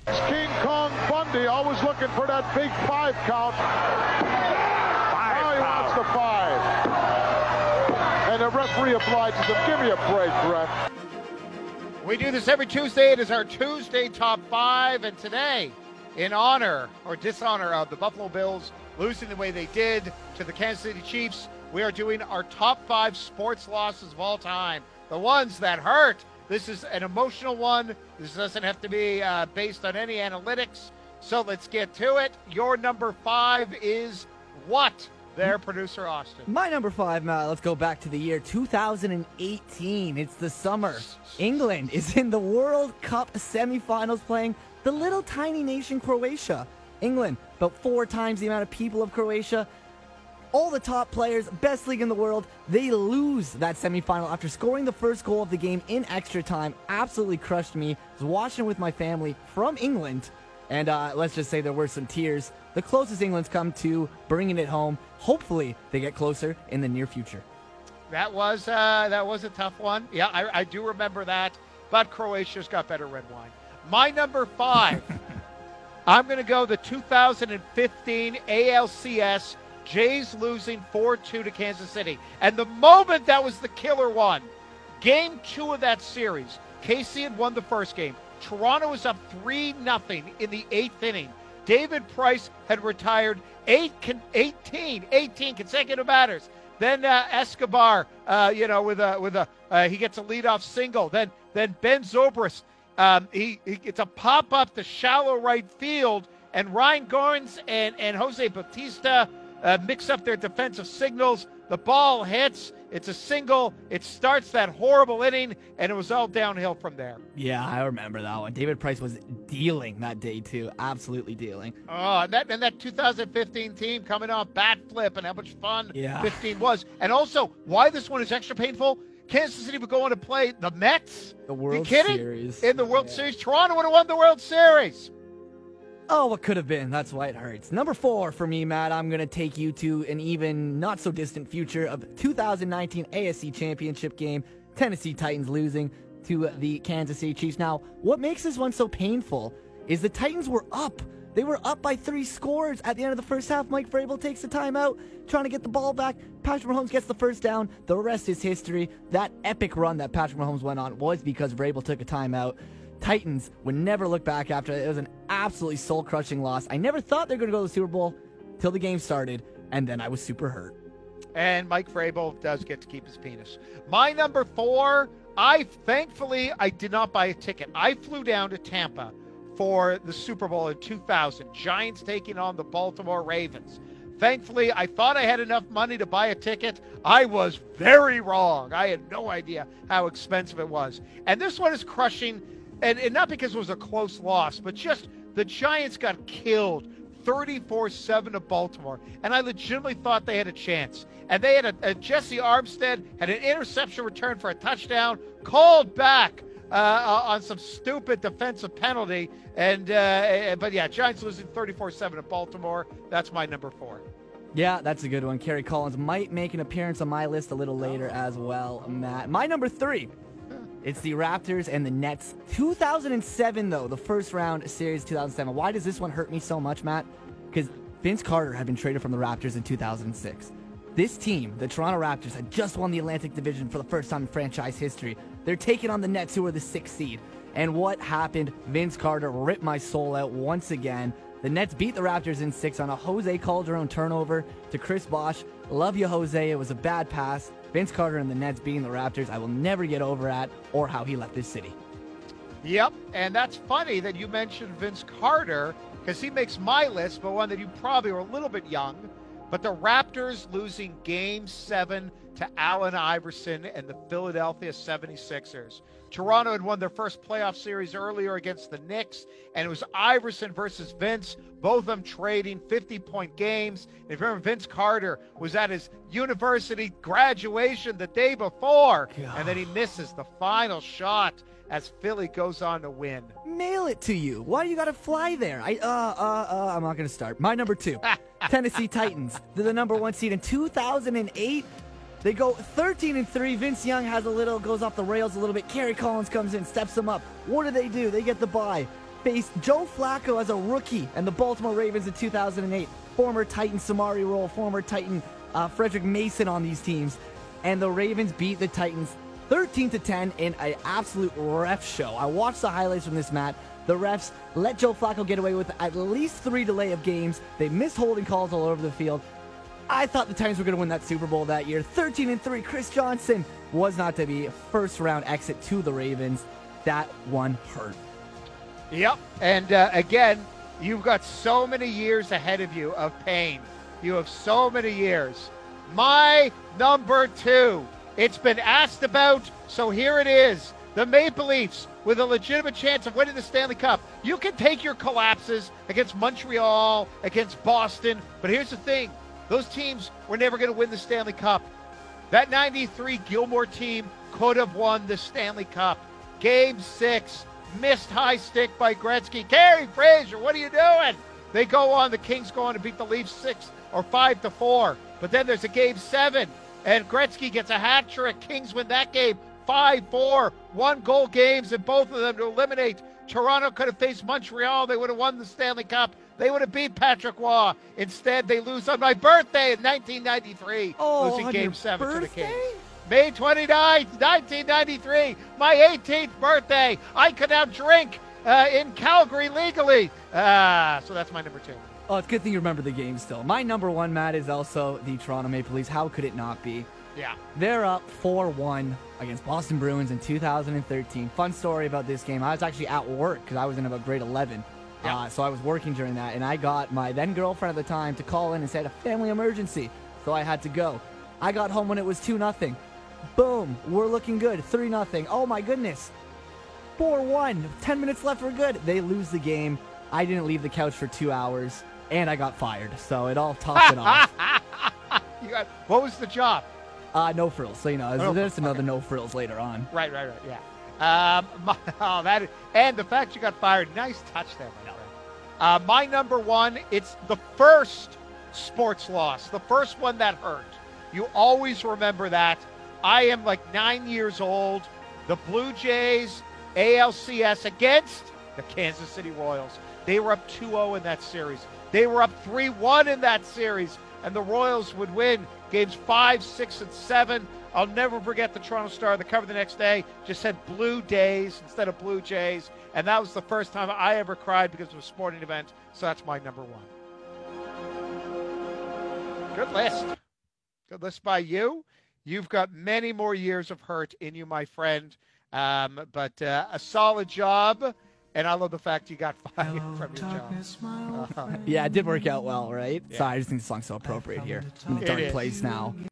King Kong Bundy always looking for that big 5 count. Now he wants the 5. And the referee obliges him. Give me a break, ref. We do this every Tuesday. It is our Tuesday Top 5. And today, in honor or dishonor of the Buffalo Bills losing the way they did to the Kansas City Chiefs, we are doing our top 5 sports losses of all time. The ones that hurt. This is an emotional one. This doesn't have to be based on any analytics. So let's get to it. Your number 5 is what? There, producer Austin. My number 5, Matt, let's go back to the year 2018. It's the summer. England is in the World Cup semifinals playing the little tiny nation Croatia. England, about 4 times the amount of people of Croatia. All the top players, best league in the world, they lose that semifinal after scoring the first goal of the game in extra time. Absolutely crushed me. I was watching it with my family from England, and let's just say there were some tears. The closest England's come to bringing it home. Hopefully, they get closer in the near future. That was a tough one. Yeah, I do remember that, but Croatia's got better red wine. My number 5, I'm going to go the 2015 ALCS. Jays losing 4-2 to Kansas City. And the moment that was the killer one, game 2 of that series, KC had won the first game. Toronto was up 3-0 in the 8th inning. David Price had retired 18 consecutive batters. Then Escobar, he gets a leadoff single. Then Ben Zobrist, he gets a pop up to shallow right field, and Ryan Goins and Jose Bautista mix up their defensive signals. The ball hits. It's a single. It starts that horrible inning, and it was all downhill from there. Yeah, I remember that one. David Price was dealing that day, too. Absolutely dealing. Oh, and that 2015 team coming off bat flip, and how much fun 15 was. And also, why this one is extra painful, Kansas City would go on to play the Mets. The World Series. In the World Series. Toronto would have won the World Series. Oh, what could have been. That's why it hurts. Number 4 for me, Matt, I'm going to take you to an even not-so-distant future of 2019 AFC Championship game. Tennessee Titans losing to the Kansas City Chiefs. Now, what makes this one so painful is the Titans were up. They were up by 3 scores at the end of the first half. Mike Vrabel takes the timeout, trying to get the ball back. Patrick Mahomes gets the first down. The rest is history. That epic run that Patrick Mahomes went on was because Vrabel took a timeout. Titans would never look back after it. It was an absolutely soul-crushing loss. I never thought they were going to go to the Super Bowl till the game started, and then I was super hurt. And Mike Vrabel does get to keep his penis. My number 4, thankfully I did not buy a ticket. I flew down to Tampa for the Super Bowl in 2000. Giants taking on the Baltimore Ravens. Thankfully, I thought I had enough money to buy a ticket. I was very wrong. I had no idea how expensive it was. And this one is crushing. And not because it was a close loss, but just the Giants got killed 34-7 of Baltimore. And I legitimately thought they had a chance. And they had a Jesse Armstead had an interception return for a touchdown, called back on some stupid defensive penalty. But Giants losing 34-7 of Baltimore. That's my number 4. Yeah, that's a good one. Kerry Collins might make an appearance on my list a little later as well, Matt. My number 3. It's the Raptors and the Nets. 2007, though, the first round series 2007. Why does this one hurt me so much, Matt? Because Vince Carter had been traded from the Raptors in 2006. This team, the Toronto Raptors, had just won the Atlantic Division for the first time in franchise history. They're taking on the Nets, who are the 6th seed. And what happened? Vince Carter ripped my soul out once again. The Nets beat the Raptors in 6 on a Jose Calderon turnover to Chris Bosh. Love you, Jose. It was a bad pass. Vince Carter and the Nets beating the Raptors, I will never get over at, or how he left this city. Yep, and that's funny that you mentioned Vince Carter, because he makes my list, but one that you probably were a little bit young. But the Raptors losing Game 7 to Allen Iverson and the Philadelphia 76ers. Toronto had won their first playoff series earlier against the Knicks, and it was Iverson versus Vince, both of them trading 50-point games. And if you remember, Vince Carter was at his university graduation the day before, and then he misses the final shot as Philly goes on to win. Mail it to you. Why do you got to fly there? I'm not going to start. My number 2, Tennessee Titans. They're the number 1 seed in 2008. They go 13-3. Vince Young goes off the rails a little bit. Kerry Collins comes in, steps them up. What do? They get the bye. faced Joe Flacco as a rookie and the Baltimore Ravens in 2008. Former Titan Samari Rolle, former Titan Frederick Mason on these teams. And the Ravens beat the Titans 13-10 in an absolute ref show. I watched the highlights from this, Matt. The refs let Joe Flacco get away with at least 3 delay of games. They missed holding calls all over the field. I thought the Titans were going to win that Super Bowl that year. 13-3, Chris Johnson was not to be. First round exit to the Ravens. That one hurt. Yep. And again, you've got so many years ahead of you of pain. You have so many years. My number 2. It's been asked about, so here it is. The Maple Leafs with a legitimate chance of winning the Stanley Cup. You can take your collapses against Montreal, against Boston, but here's the thing. Those teams were never going to win the Stanley Cup. That 93 Gilmore team could have won the Stanley Cup. Game 6, missed high stick by Gretzky. Carey Fraser, what are you doing? They go on. The Kings go on to beat the Leafs 6 or 5-4. But then there's a Game 7, and Gretzky gets a hat trick. Kings win that game 5-4. 1-goal games, and both of them to eliminate. Toronto could have faced Montreal. They would have won the Stanley Cup. They would have beat Patrick Waugh. Instead, they lose on my birthday in 1993, losing Game 7 to the Kings. May 29th, 1993, my 18th birthday. I could now drink in Calgary legally. So that's my number 2. Oh, it's a good thing you remember the game still. My number 1, Matt, is also the Toronto Maple Leafs. How could it not be? Yeah. They're up 4-1 against Boston Bruins in 2013. Fun story about this game. I was actually at work because I was in about grade 11. Yeah. So I was working during that, and I got my then-girlfriend at the time to call in and say a family emergency, so I had to go. I got home when it was 2-0. Boom, we're looking good. 3-0. Oh, my goodness. 4-1. 10 minutes left, we're good. They lose the game. I didn't leave the couch for 2 hours, and I got fired, so it all topped it off. What was the job? No frills. So, there's another no frills later on. Right, yeah. And the fact you got fired, nice touch there, my friend. My number 1, it's the first sports loss, the first one that hurt. You always remember that. I am like 9 years old. The Blue Jays, ALCS against the Kansas City Royals. They were up 2-0 in that series. They were up 3-1 in that series, and the Royals would win games 5, 6, and 7. I'll never forget the Toronto Star. The cover the next day just said Blue Days instead of Blue Jays. And that was the first time I ever cried because of a sporting event. So that's my number 1. Good list. Good list by you. You've got many more years of hurt in you, my friend. But a solid job. And I love the fact you got fired from your job. Yeah, it did work out well, right? Yeah. Sorry, I just think the song's so appropriate here in the dark place now.